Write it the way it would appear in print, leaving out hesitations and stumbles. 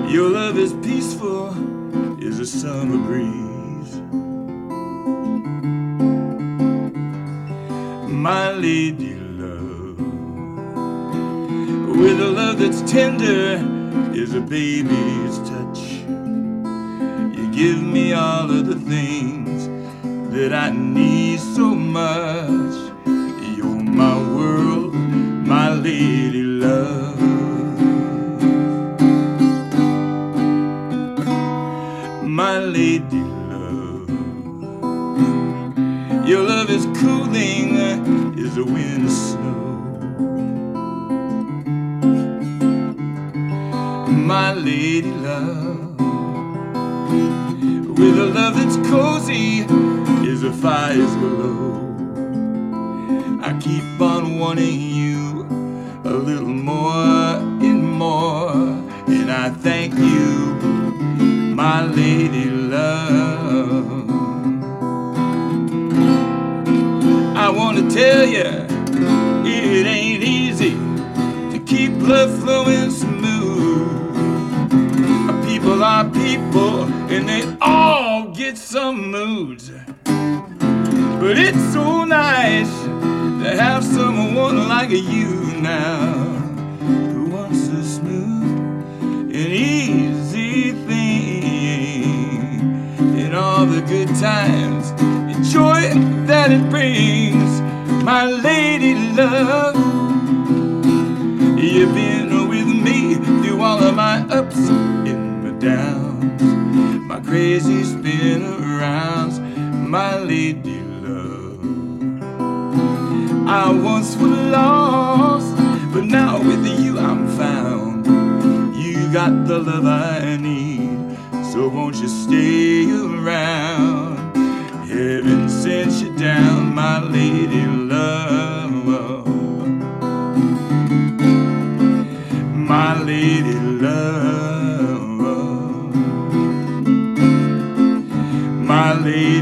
Your love is peaceful as a summer breeze. My lady love, with a love that's tender as a baby's touch. You give me all of the things that I need so much. You're my world, my lady love. My lady love, your love is cooling as the winter snow. My lady love, with a love that's cozy as the fire's glow. I keep on wanting you a little more and more, and I thank you, my lady love. I want to tell you, it ain't easy to keep love flowing smooth. People are people, and they all get some moods. But it's so nice to have someone like you now, who wants a smooth and easy thing, and all the good times and joy that it brings. My lady love, you've been with me through all of my ups and my downs, my crazy spin arounds. My lady love, I once was lost, but now with you I'm found. You got the love I need, so won't you stay around? Heaven sent you down, my lady love. My lady love. My lady